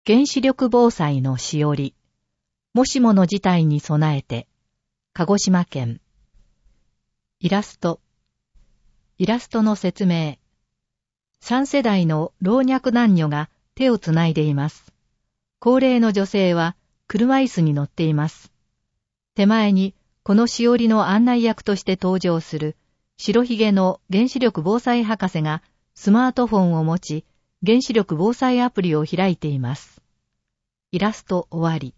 原子力防災のしおり。もしもの事態に備えて。鹿児島県。イラストの説明。3世代の老若男女が手をつないでいます。高齢の女性は車椅子に乗っています。手前にこのしおりの案内役として登場する白ひげの原子力防災博士がスマートフォンを持ち、原子力防災アプリを開いています。イラスト終わり。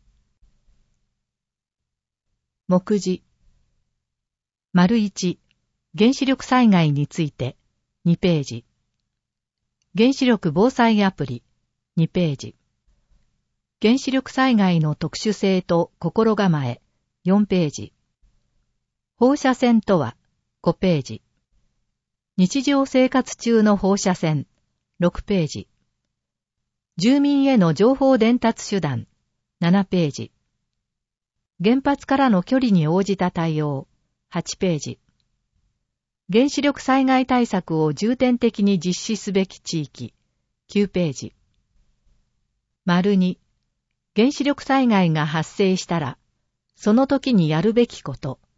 目次。1、原子力災害について、2ページ。原子力防災アプリ、2ページ。原子力災害の特殊性と心構え、4ページ。放射線とは、5ページ。日常生活中の放射線、6ページ。住民への情報伝達手段、7ページ。原発からの距離に応じた対応、8ページ。原子力災害対策を重点的に実施すべき地域、9ページ。2、原子力災害が発生したら、その時にやるべきこと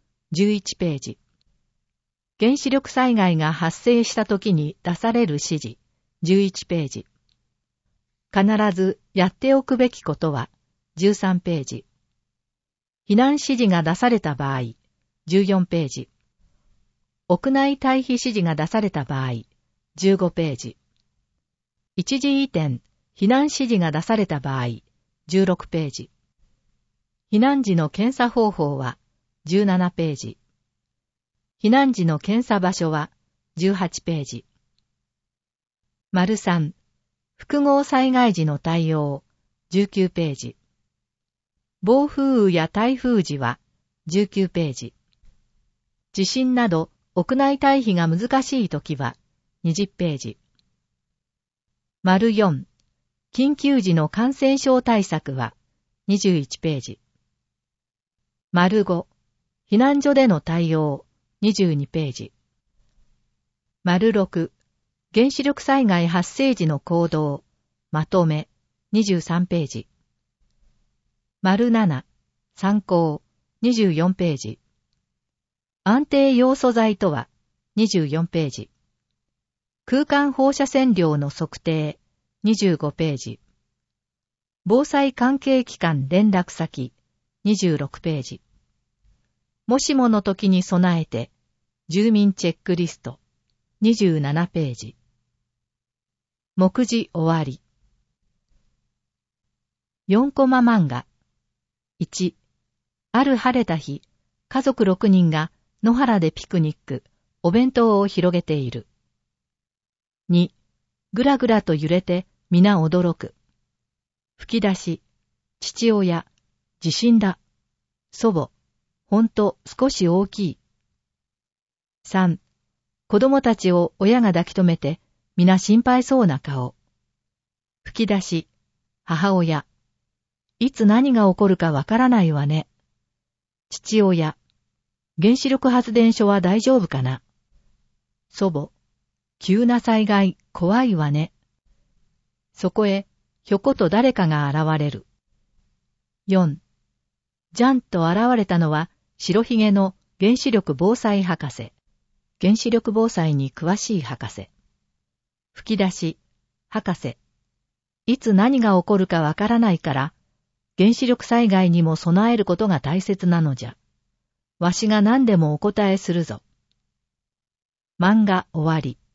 、11ページ。原子力災害が発生した時に出される指示、11ページ。必ずやっておくべきことは、13ページ。避難指示が出された場合、14ページ。屋内退避指示が出された場合、15ページ。一時移転、避難指示が出された場合、16ページ。避難時の検査方法は、17ページ。避難時の検査場所は、18ページ。3、複合災害時の対応、19ページ。暴風雨や台風時は、19ページ。地震など、屋内退避が難しいときは、20ページ。4、緊急時の感染症対策は、21ページ。5、避難所での対応、22ページ。6、原子力災害発生時の行動、まとめ、23ページ。7、参考、24ページ。安定要素材とは、24ページ。空間放射線量の測定、25ページ。防災関係機関連絡先、26ページ。もしもの時に備えて、住民チェックリスト、27ページ。目次終わり。4コマ漫画。1、ある晴れた日、家族6人が野原でピクニック、お弁当を広げている。2、ぐらぐらと揺れて皆驚く。吹き出し、父親、地震だ。祖母、ほんと少し大きい。3、子供たちを親が抱き留めて皆心配そうな顔。吹き出し、母親、いつ何が起こるかわからないわね。父親、原子力発電所は大丈夫かな。祖母、急な災害怖いわね。そこへひょこと誰かが現れる。4、じゃんと現れたのは白ひげの原子力防災博士。原子力防災に詳しい博士。吹き出し、博士、いつ何が起こるかわからないから、原子力災害にも備えることが大切なのじゃ。わしが何でもお答えするぞ。漫画終わり。